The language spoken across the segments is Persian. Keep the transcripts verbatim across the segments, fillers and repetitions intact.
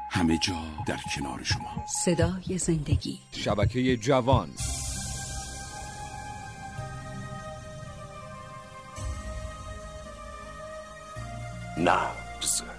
همه جا در کنار شما. صدای زندگی. شبکه جوان. نبض.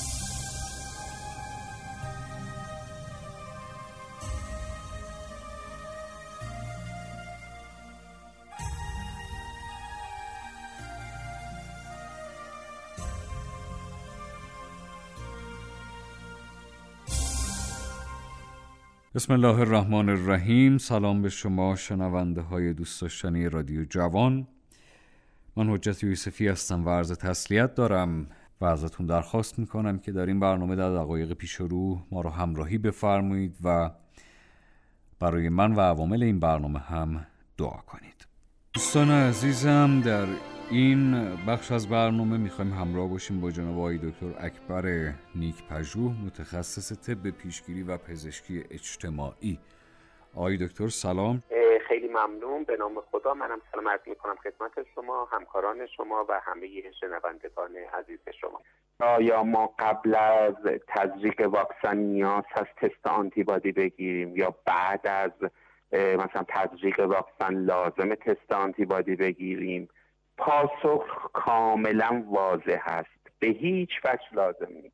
بسم الله الرحمن الرحیم. سلام به شما شنونده های دوست داشتنی رادیو جوان. من حجت یوسفی هستم و عرض تسلیت دارم و ازتون درخواست میکنم که در این برنامه در دقایق پیش رو ما رو همراهی بفرمایید و برای من و عوامل این برنامه هم دعا کنید. دوستان عزیزم، در این بخش از برنامه میخوایم همراه باشیم با جناب آقای دکتر اکبر نیک‌پژوه، متخصص طب پیشگیری و پزشکی اجتماعی. آقای دکتر سلام. خیلی ممنون. به نام خدا منم سلام عرض میکنم خدمت شما، همکاران شما و همه شنوندگان عزیز شما. آیا ما قبل از تزریق واکسن نیاز هست تست آنتیبادی بگیریم یا بعد از مثلا تزریق واکسن لازم تست آنتیبادی بگیریم؟ پاسخ کاملا واضح است. به هیچ وجه لازم نیست.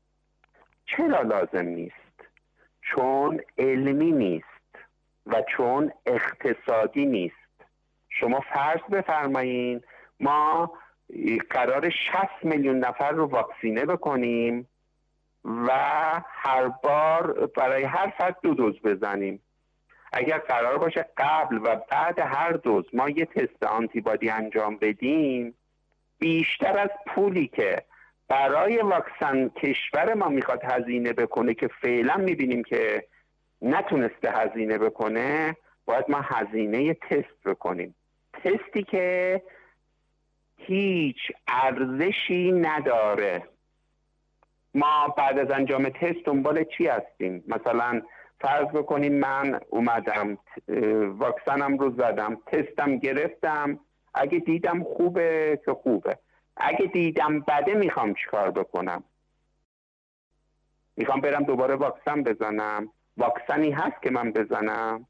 چرا لازم نیست؟ چون علمی نیست و چون اقتصادی نیست. شما فرض بفرمایید ما قرار شصت میلیون نفر رو واکسینه بکنیم و هر بار برای هر فرد دو دوز بزنیم. اگر قرار باشه قبل و بعد هر دوز ما یه تست آنتیبادی انجام بدیم، بیشتر از پولی که برای واکسن کشور ما میخواد هزینه بکنه که فعلا میبینیم که نتونسته هزینه بکنه، باید ما هزینه تست بکنیم. تستی که هیچ ارزشی نداره. ما بعد از انجام تست دنبال چی هستیم؟ مثلا فرض بکنیم من اومدم واکسنم رو زدم، تستم گرفتم، اگه دیدم خوبه که خوبه، اگه دیدم بده میخوام چیکار بکنم؟ میخوام برم دوباره واکسن بزنم؟ واکسنی هست که من بزنم؟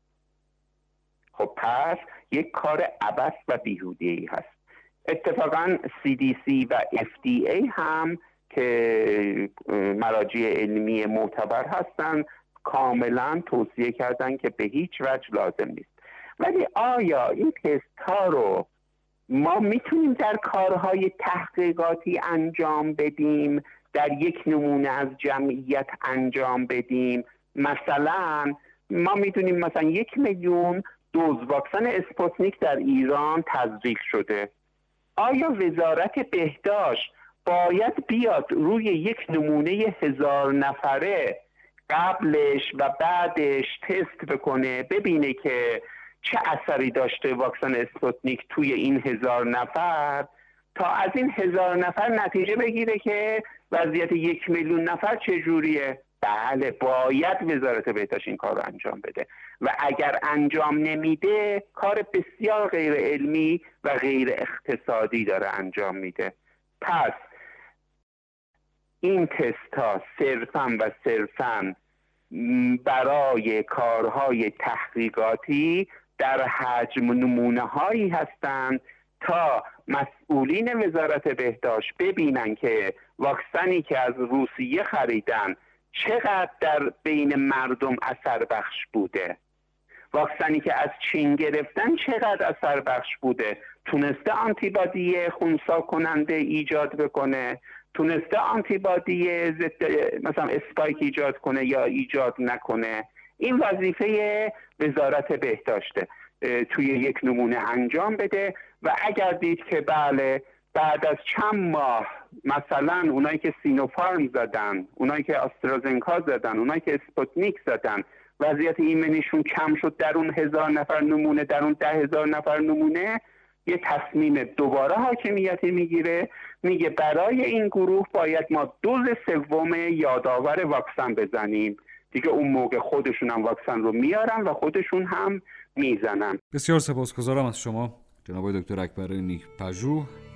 خب پس یک کار عبث و بیهوده‌ای هست. اتفاقا سی دی سی و اف دی ای هم که مراجع علمی معتبر هستن کاملا توصیه کردن که به هیچ وجه لازم نیست. ولی آیا این تست ها رو ما میتونیم در کارهای تحقیقاتی انجام بدیم، در یک نمونه از جمعیت انجام بدیم؟ مثلا ما میدونیم مثلا یک میلیون دوز واکسن اسپوتنیک در ایران تزریق شده. آیا وزارت بهداشت باید بیاد روی یک نمونه هزار نفره قبلش و بعدش تست بکنه ببینه که چه اثری داشته واکسن اسپوتنیک توی این هزار نفر تا از این هزار نفر نتیجه بگیره که وضعیت یک میلیون نفر چجوریه؟ بله، باید وزارت بهداشت این کار رو انجام بده و اگر انجام نمیده کار بسیار غیر علمی و غیر اقتصادی داره انجام میده. پس این تست ها صرفاً و صرفاً برای کارهای تحقیقاتی در حجم نمونه هایی هستند تا مسئولین وزارت بهداشت ببینن که واکسنی که از روسیه خریدن چقدر در بین مردم اثر بخش بوده، واکسنی که از چین گرفتن چقدر اثر بخش بوده، تونسته آنتیبادی خنثی کننده ایجاد بکنه، تونسته آنتیبادی ضد مثلا اسپایک ایجاد کنه یا ایجاد نکنه. این وظیفه وزارت بهداشته توی یک نمونه انجام بده و اگر دید که بله بعد از چند ماه مثلا اونایی که سینوفارم زدن، اونایی که آسترازنکا زدن، اونایی که اسپوتنیک زدن وضعیت ایمنیشون کم شد در اون هزار نفر نمونه، در اون ده هزار نفر نمونه، یه تصمیم دوباره حاکمیتی میگیره، میگه برای این گروه باید ما دوز سوم یادآور واکسن بزنیم. دیگه اون موقع خودشون هم واکسن رو میارن و خودشون هم میزنن. بسیار سپاسگزارم از شما جناب دکتر اکبر نیک‌پژوه،